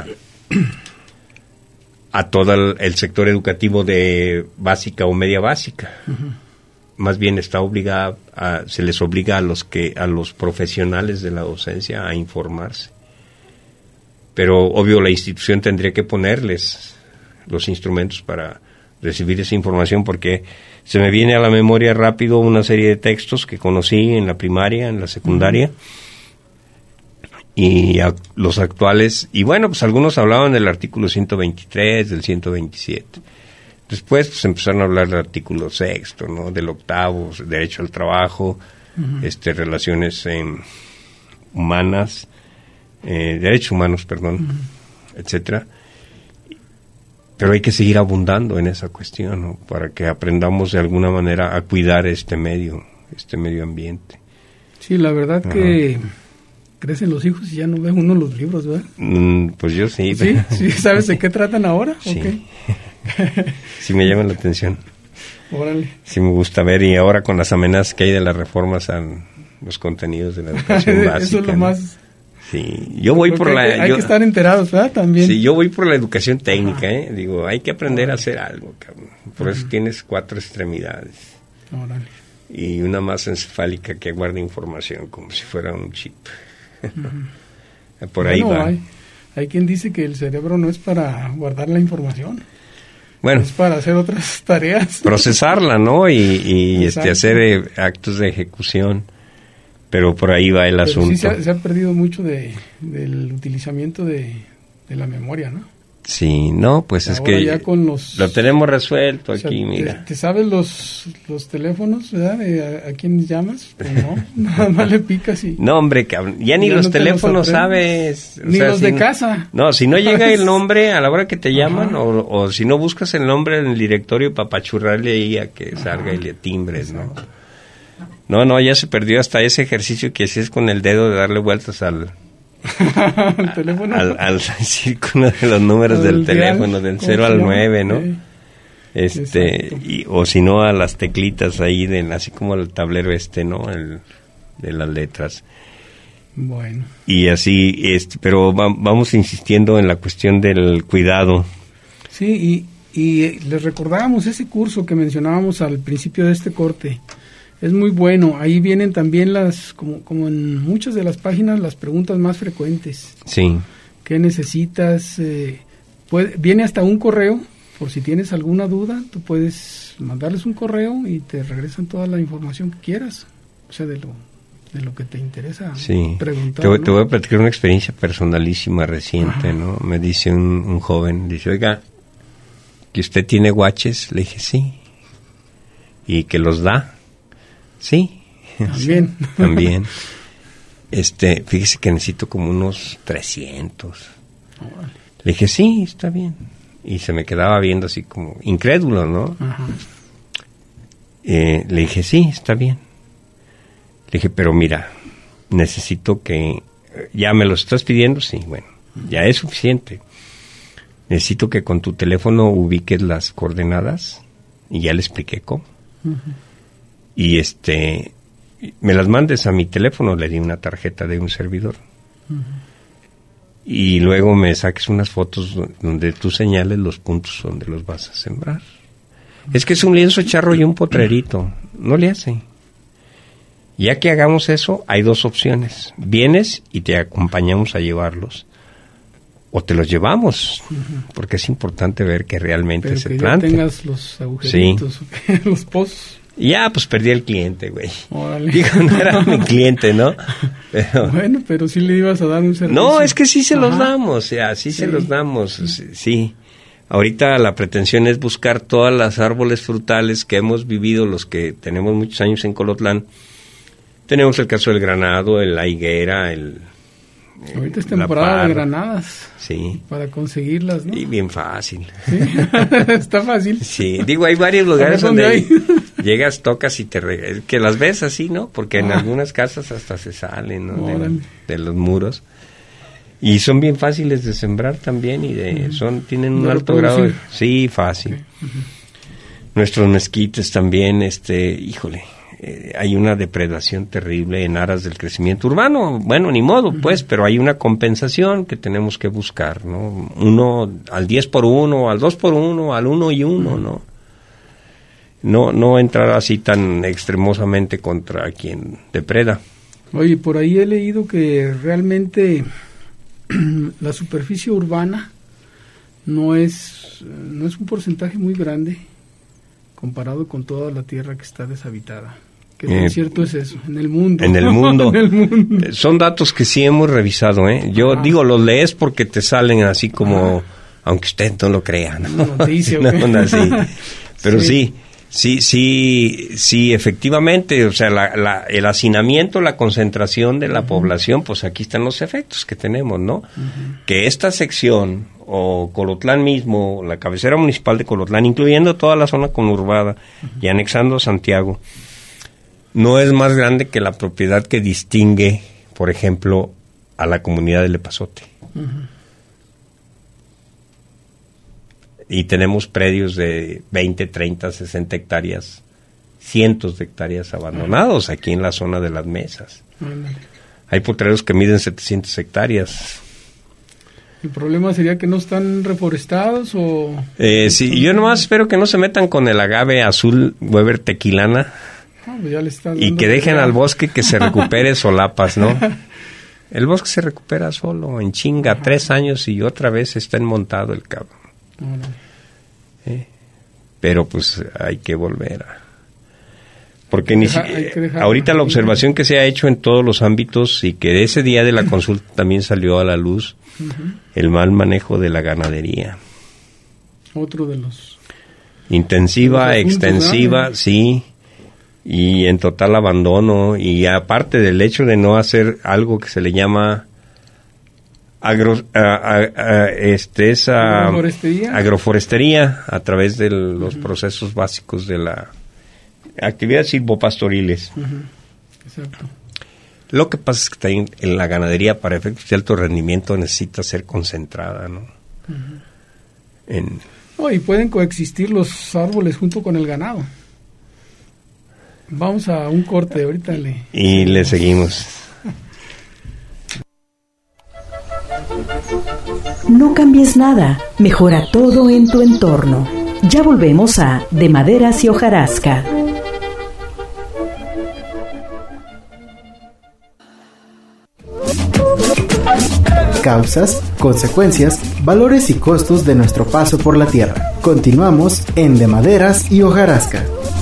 a todo el, el sector educativo de básica o media básica. Uh-huh. Más bien está obligada a, se les obliga a los que a los profesionales de la docencia a informarse. Pero obvio la institución tendría que ponerles los instrumentos para recibir esa información, porque se me viene a la memoria rápido una serie de textos que conocí en la primaria, en la secundaria, uh-huh. y a, los actuales, y bueno, pues algunos hablaban del artículo ciento veintitrés, del ciento veintisiete. Después pues empezaron a hablar del artículo sexto, ¿no? Del octavo, derecho al trabajo, uh-huh. este relaciones eh, humanas, eh, derechos humanos, perdón, uh-huh. etcétera. Pero hay que seguir abundando en esa cuestión, ¿no? Para que aprendamos de alguna manera a cuidar este medio, este medio ambiente. Sí, la verdad Ajá. que crecen los hijos y ya no ve uno los libros, ¿verdad? Mm, pues yo sí. ¿Sí? ¿Sí? ¿Sabes de qué tratan ahora? Sí. Okay. Sí me llama la atención. Órale. Sí me gusta ver, y ahora con las amenazas que hay de las reformas a los contenidos de la educación básica. Eso es lo ¿no? más... Sí, yo voy Porque por la... Hay, que, hay yo, que estar enterados, ¿verdad? También. Sí, yo voy por la educación técnica, ¿eh? Digo, hay que aprender a hacer algo, cabrón. Por eso tienes cuatro extremidades. Órale. Y una masa encefálica que guarda información como si fuera un chip. Por ahí bueno, va. Hay, hay quien dice que el cerebro no es para guardar la información. Bueno, es para hacer otras tareas. Procesarla, ¿no? Y, y este, hacer eh, actos de ejecución. Pero por ahí va el Pero asunto. Sí, se ha, se ha perdido mucho de, del utilizamiento de, de la memoria, ¿no? Sí, no, pues ahora es que ya con los, lo tenemos resuelto o sea, aquí, te, mira. ¿Te sabes los, los teléfonos, verdad? De a, a quién llamas? Pues no, nada más le picas y... No, hombre, cabrón, ya ni ya los no te teléfonos los sabes. Ni o sea, los si de no, casa. No, si no llega el nombre a la hora que te llaman, o, o si no buscas el nombre en el directorio para pachurrarle ahí a que salga y le timbres, ¿no? No, no, ya se perdió hasta ese ejercicio que hacías con el dedo de darle vueltas al... ¿El teléfono? Al, al círculo de los números del teléfono, del cero al nueve, ¿no? Sí. Este, y, o si no, a las teclitas ahí, de, así como el tablero este, ¿no? El, de las letras. Bueno. Y así, este, pero va, vamos insistiendo en la cuestión del cuidado. Sí, y, y les recordábamos ese curso que mencionábamos al principio de este corte. Es muy bueno, ahí vienen también las, como, como en muchas de las páginas, las preguntas más frecuentes. Sí. ¿Qué necesitas? Eh, puede, viene hasta un correo, por si tienes alguna duda, tú puedes mandarles un correo y te regresan toda la información que quieras, o sea, de lo, de lo que te interesa sí. preguntar. Te, ¿no? te voy a platicar una experiencia personalísima reciente, Ajá. ¿no? Me dice un, un joven, dice, oiga, ¿que usted tiene guaches? Le dije, sí. ¿Y que los da? Sí, también. Sí, también. Este, fíjese que necesito como unos trescientos. Oh, vale. Le dije, sí, está bien. Y se me quedaba viendo así como incrédulo, ¿no? Ajá. Eh, le dije, sí, está bien. Le dije, pero mira, necesito que... ¿Ya me lo estás pidiendo? Sí, bueno, ya es suficiente. Necesito que con tu teléfono ubiques las coordenadas. Y ya le expliqué cómo. Uh-huh. Y este, me las mandes a mi teléfono, le di una tarjeta de un servidor. Uh-huh. Y luego me saques unas fotos donde tú señales los puntos donde los vas a sembrar. Uh-huh. Es que es un lienzo charro y un potrerito, no le hace. Ya que hagamos eso, hay dos opciones. Vienes y te acompañamos a llevarlos. O te los llevamos, uh-huh. porque es importante ver que realmente Pero se que plante. Ya tengas los agujeritos, sí. los pozos. Ya, pues perdí el cliente, güey. Órale. Digo, no era mi cliente, ¿no? Pero, bueno, pero sí le ibas a dar un servicio. No, es que sí se Ajá. los damos, o sea, sí, sí se los damos, sí. sí. Ahorita la pretensión es buscar todas las árboles frutales que hemos vivido, los que tenemos muchos años en Colotlán. Tenemos el caso del granado, el, la higuera, el... Ahorita es temporada de granadas. Sí. Para conseguirlas, ¿no? Y bien fácil. ¿Sí? Está fácil. Sí, digo, hay varios lugares donde hay? llegas, tocas y te regresas. Que las ves así, ¿no? Porque ah. en algunas casas hasta se salen, ¿no? De, de los muros. Y son bien fáciles de sembrar también y de, uh-huh. son, tienen un ¿No alto grado de... Sí, fácil. Okay. Uh-huh. Nuestros mezquites también, este, híjole... Eh, hay una depredación terrible en aras del crecimiento urbano. Bueno, ni modo, pues, pero hay una compensación que tenemos que buscar, ¿no? Uno al diez por uno, al dos por uno, al uno y uno, ¿no? No, no entrar así tan extremosamente contra quien depreda. Oye, por ahí he leído que realmente la superficie urbana no es, no es un porcentaje muy grande comparado con toda la tierra que está deshabitada. Que eh, cierto es eso, en el mundo. En el mundo. en el mundo. Son datos que sí hemos revisado, ¿eh? Yo ah. digo, los lees porque te salen así como, ah. aunque usted no lo crea, ¿no? Una noticia, no, no, así. Pero sí. sí, sí, sí, sí, efectivamente, o sea, la, la, el hacinamiento, la concentración de la uh-huh. población, pues aquí están los efectos que tenemos, ¿no? Uh-huh. Que esta sección, o Colotlán mismo, la cabecera municipal de Colotlán, incluyendo toda la zona conurbada uh-huh. y anexando a Santiago, no es más grande que la propiedad que distingue, por ejemplo, a la comunidad del Epazote. Uh-huh. y tenemos predios de veinte, treinta, sesenta hectáreas, cientos de hectáreas abandonados aquí en la zona de las mesas. Ándale. Hay potreros que miden setecientas hectáreas. ¿El problema sería que no están reforestados o...? Eh, sí, yo nomás espero que no se metan con el agave azul Weber tequilana ah, pues ya le está y que dejen al bosque que se recupere solapas, ¿no? El bosque se recupera solo, en chinga, Ajá. tres años y otra vez está enmontado el cabrón. ¿Eh? Pero pues hay que volver a... Porque ni dejar, si... ahorita la observación que se ha hecho en todos los ámbitos y que ese día de la consulta también salió a la luz, uh-huh. el mal manejo de la ganadería. Otro de los... Intensiva, de los asuntos, extensiva, ¿no? Sí, y en total abandono, y aparte del hecho de no hacer algo que se le llama agro, a, a, a, este, esa agroforestería. agroforestería a través de los uh-huh. procesos básicos de la... actividades silvopastoriles. Uh-huh. Exacto. Lo que pasa es que también en la ganadería para efectos de alto rendimiento necesita ser concentrada, ¿no? Uh-huh. En... Oh, y pueden coexistir los árboles junto con el ganado. Vamos a un corte, ahorita le... Y le seguimos. No cambies nada, mejora todo en tu entorno. Ya volvemos a De Maderas y Hojarasca. Causas, consecuencias, valores y costos de nuestro paso por la Tierra. Continuamos en De Maderas y Hojarasca.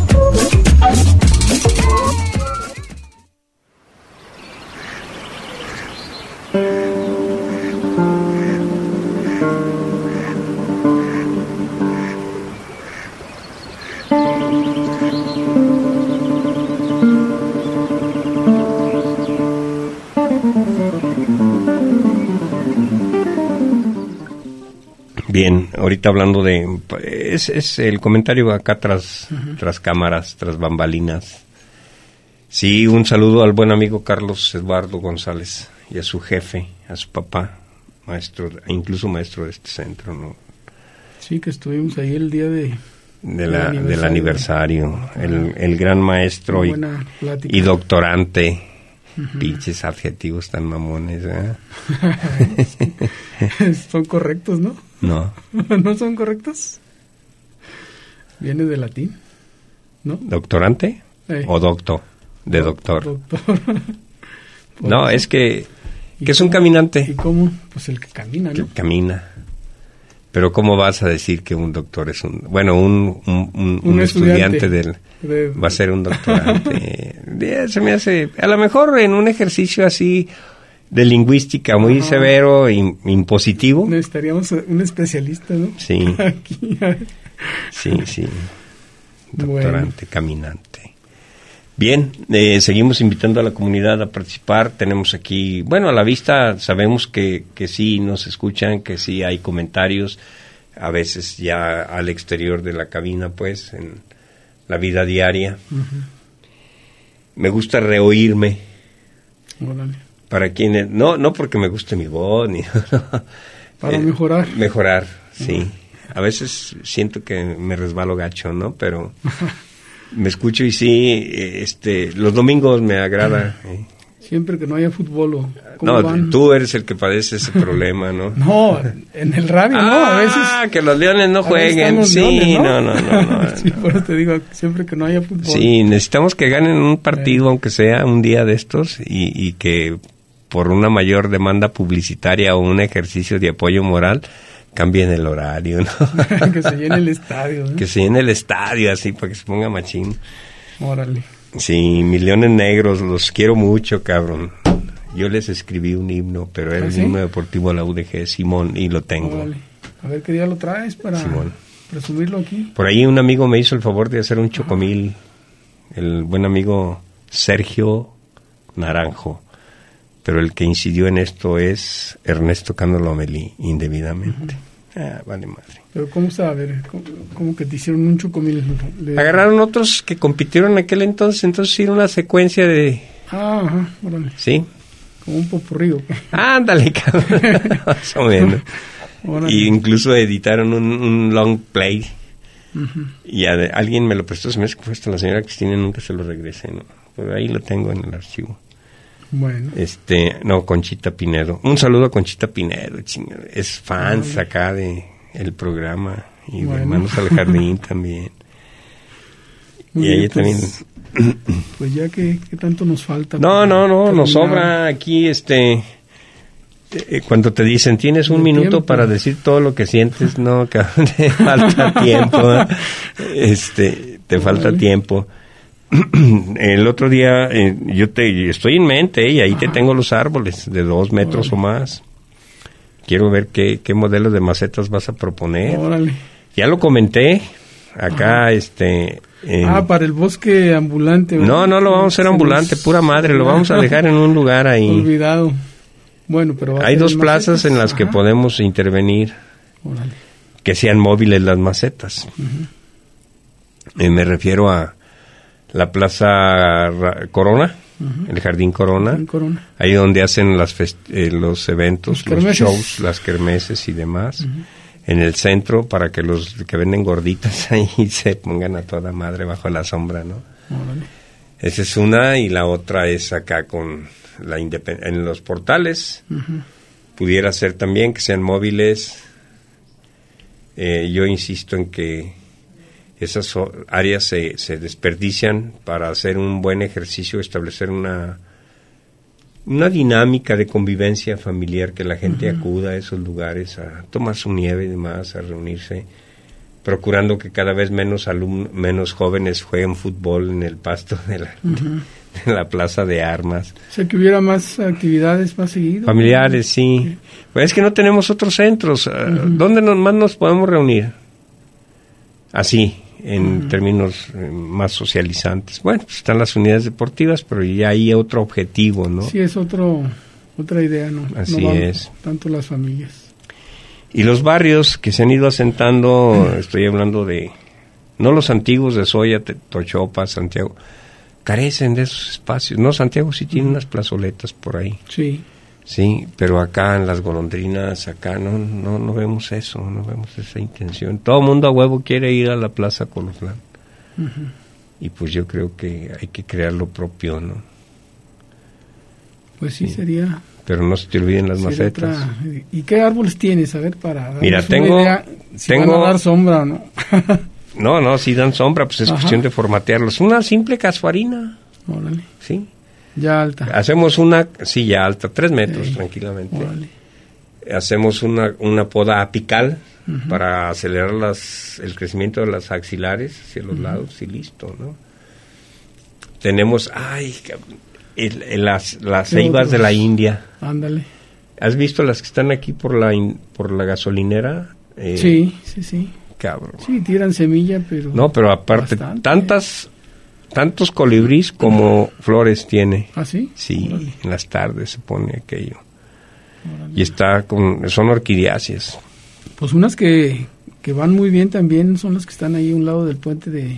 Bien, ahorita hablando de... Es, es el comentario acá tras, uh-huh. tras cámaras, tras bambalinas. Sí, un saludo al buen amigo Carlos Eduardo González y a su jefe, a su papá, maestro, incluso maestro de este centro, ¿no? Sí, que estuvimos ahí el día de... de la, del aniversario, del aniversario el, el gran maestro y, y doctorante. Uh-huh. Pinches adjetivos tan mamones, ¿eh? Son correctos, ¿no? No. ¿No son correctos? Viene de latín, ¿no? ¿Doctorante? Eh. ¿O docto? De Do- doctor. Doctor. No, es que, que es un caminante. ¿Y cómo? Pues el que camina, ¿no? Que camina. Pero ¿cómo vas a decir que un doctor es un... Bueno, un, un, un, un, un estudiante, estudiante del... De, va a ser un doctorante. Se me hace... A lo mejor en un ejercicio así de lingüística muy Ajá. severo e impositivo. Necesitaríamos un especialista, ¿no? Sí. Aquí. Sí, sí. Doctorante, bueno. Caminante. Bien, eh, seguimos invitando a la comunidad a participar. Tenemos aquí, bueno, a la vista sabemos que, que sí nos escuchan, que sí hay comentarios, a veces ya al exterior de la cabina, pues, en la vida diaria. Uh-huh. Me gusta reoírme. Órale. Para quienes, no, no porque me guste mi voz, ni para eh, mejorar. Mejorar, sí. Uh-huh. A veces siento que me resbalo gacho, ¿no? Pero... me escucho y sí, este, los domingos me agrada. ¿eh? Siempre que no haya fútbol o ¿cómo no, van? Tú eres el que padece ese problema, ¿no? No, en el radio, ah, ¿no? A veces. Ah, que los Leones no jueguen. Sí, leones, ¿no? no, no, no, no. Sí, no. por eso te digo, siempre que no haya fútbol. Sí, necesitamos que ganen un partido, eh. aunque sea un día de estos, y, y que por una mayor demanda publicitaria o un ejercicio de apoyo moral, cambien el horario, ¿no? Que se llene el estadio, ¿no? Que se llene el estadio, así, para que se ponga machín. Órale. Sí, mis Leones Negros, los quiero mucho, cabrón. Yo les escribí un himno, pero era ¿Ah, el sí? himno deportivo de la U D G, Simón, y lo tengo. Órale. A ver qué día lo traes para Simón. Presumirlo aquí. Por ahí un amigo me hizo el favor de hacer un chocomil, el buen amigo Sergio Naranjo. Pero el que incidió en esto es Ernesto Cano Lomelí, indebidamente. Uh-huh. Ah, vale madre. Pero ¿cómo saber? ¿Cómo, cómo que te hicieron un chocomil? Le... Agarraron otros que compitieron en aquel entonces, entonces hicieron una secuencia de... Ah, ajá, órale. ¿Sí? Como un popurrí. Ándale, cabrón. Más o menos. Y incluso editaron un, un long play. Uh-huh. Y a, alguien me lo prestó, se me hace que fue hasta la señora Cristina, nunca se lo regresé, ¿no? Por ahí lo tengo en el archivo. Bueno. Este, no, Conchita Pinedo. Un saludo a Conchita Pinedo, chingada. Es fans vale. acá de el programa. Y bueno. de Hermanos al Jardín también. Muy y bien, ella pues, también. Pues ya que, que tanto nos falta. No, no, no, terminar. Nos sobra aquí este. Eh, cuando te dicen tienes un minuto tiempo. Para decir todo lo que sientes, no, que te falta tiempo. ¿eh? Este, te falta vale. tiempo. El otro día eh, yo te estoy en mente eh, y ahí Ajá. te tengo los árboles de dos metros Órale. O más. Quiero ver qué, qué modelo de macetas vas a proponer. Órale. Ya lo comenté acá, Ajá. este. Eh, ah, para el bosque ambulante. ¿verdad? No, no lo vamos a hacer ambulante, pura madre. Lo vamos a dejar en un lugar ahí. Olvidado. Bueno, pero hay dos plazas macetas? En las Ajá. que podemos intervenir. Órale. Que sean móviles las macetas. Uh-huh. Eh, me refiero a la Plaza Corona, uh-huh. el Jardín Corona, Jardín Corona, ahí donde hacen las fest- eh, los eventos, los, los shows, las kermeses y demás, uh-huh. en el centro, para que los que venden gorditas ahí se pongan a toda madre bajo la sombra, ¿no? Órale. Esa es una, y la otra es acá con la independ- en los portales, uh-huh. pudiera ser también que sean móviles. Eh, yo insisto en que esas áreas se, se desperdician para hacer un buen ejercicio, establecer una una dinámica de convivencia familiar, que la gente uh-huh. acuda a esos lugares a tomar su nieve y demás, a reunirse, procurando que cada vez menos alumnos, menos jóvenes jueguen fútbol en el pasto de la, uh-huh. de la plaza de armas. O sea, que hubiera más actividades más seguido. Familiares, sí. sí. Pues es que no tenemos otros centros. Uh-huh. ¿Dónde nos, más nos podemos reunir? Así, en uh-huh. términos eh, más socializantes. Bueno, pues están las unidades deportivas, pero ya hay otro objetivo, ¿no? Sí, es otro otra idea, ¿no? Así no es. Tanto las familias. Y los barrios que se han ido asentando, uh-huh. estoy hablando de, no los antiguos de Soya, Tochopa, Santiago, carecen de esos espacios. No, Santiago sí tiene uh-huh. unas plazoletas por ahí. Sí. Sí, pero acá en las golondrinas, acá no no no vemos eso, no vemos esa intención. Todo el mundo a huevo quiere ir a la Plaza Coloflán. Uh-huh. Y pues yo creo que hay que crear lo propio, ¿no? Pues sí, sí. sería... Pero no se te olviden las macetas. Otra... ¿Y qué árboles tienes? A ver, para darnos Mira, tengo... una idea, si tengo... van a dar sombra o no. no, no, si dan sombra, pues es Ajá. cuestión de formatearlos. Una simple casuarina. Órale. Sí. Ya alta. Hacemos una, sí, ya alta, tres metros, sí. tranquilamente. Órale. Hacemos una, una poda apical uh-huh. para acelerar las, el crecimiento de las axilares hacia los uh-huh. lados y listo, ¿no? Tenemos, ay, el, el, las, las ceibas de la India. Ándale. ¿Has visto las que están aquí por la, in, por la gasolinera? Eh, sí, sí, sí. Cabrón. Sí, tiran semilla, pero... No, pero aparte, bastante. tantas... Tantos colibrís como flores tiene. ¿Ah, sí? Sí, Órale. En las tardes se pone aquello. Órale. Y está con... son orquidiáceas. Pues unas que, que van muy bien también son las que están ahí a un lado del puente de...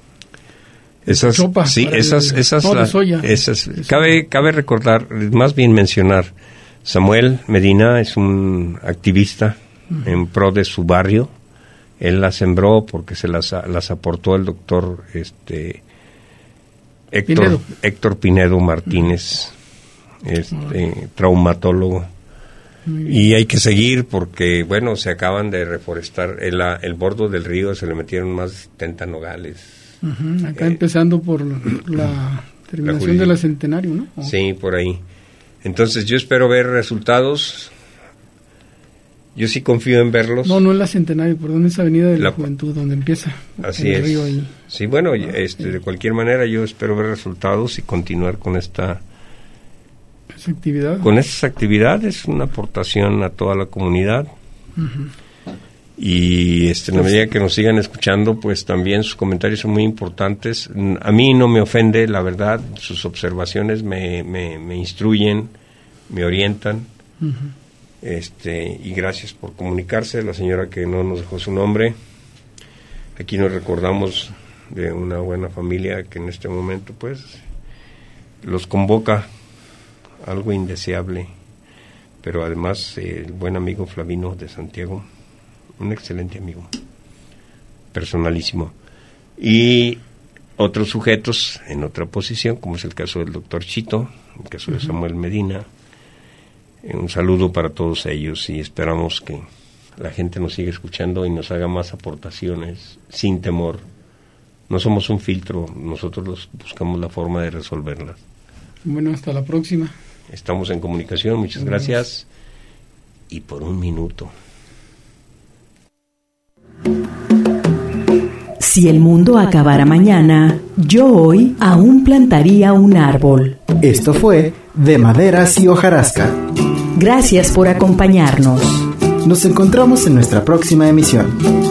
Esas, Chopa, sí, esas, el, esas, no, la, de soya. esas, cabe, cabe recordar, más bien mencionar, Samuel Medina es un activista uh-huh. en pro de su barrio. Él las sembró porque se las, las aportó el doctor, este... Héctor Pinedo, Héctor Pinedo Martínez, este, uh-huh. traumatólogo. Y hay que seguir porque, bueno, se acaban de reforestar. El, el bordo del río se le metieron más de setenta nogales. Uh-huh. Acá eh, empezando por la terminación la de la Centenario, ¿no? ¿O? Sí, por ahí. Entonces yo espero ver resultados. Yo sí confío en verlos. No, no es la Centenario, perdón, es Avenida de la, la Juventud, donde empieza así el es. río ahí. Sí, bueno, ah, este, sí. de cualquier manera yo espero ver resultados y continuar con esta... ¿Esa actividad? Con estas actividades, una aportación a toda la comunidad. Uh-huh. Y este, en la medida que nos sigan escuchando, pues también sus comentarios son muy importantes. A mí no me ofende, la verdad, sus observaciones me, me, me instruyen, me orientan. Uh-huh. Este, y gracias por comunicarse. La señora que no nos dejó su nombre, aquí nos recordamos de una buena familia que en este momento pues los convoca algo indeseable, pero además eh, el buen amigo Flavino de Santiago, un excelente amigo, personalísimo. Y otros sujetos en otra posición, como es el caso del doctor Chito, el caso de Samuel Medina. Eh, un saludo para todos ellos y esperamos que la gente nos siga escuchando y nos haga más aportaciones sin temor. No somos un filtro, nosotros los buscamos la forma de resolverlas. Bueno, hasta la próxima. Estamos en comunicación, muchas gracias. Y por un minuto. Si el mundo acabara mañana, yo hoy aún plantaría un árbol. Esto fue De Maderas y Hojarasca. Gracias por acompañarnos. Nos encontramos en nuestra próxima emisión.